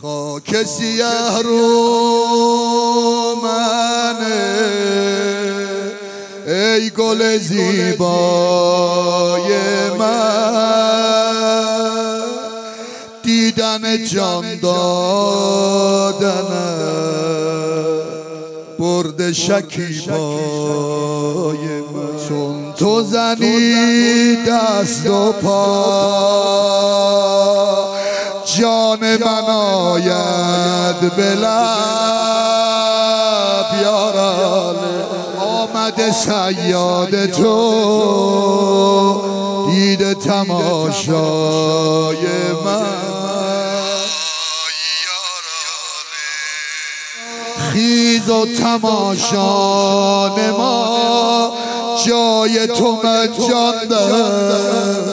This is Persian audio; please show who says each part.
Speaker 1: خاک سیه رو منه ای گل زیبای من، دیدن جان دادنه برد شکیبای من. چون تو زنی دست و پا جان من آید به لب یاران، آمده صیاد تو دیده تماشای من. خیز و تماشا نما جای تو من جان دارم،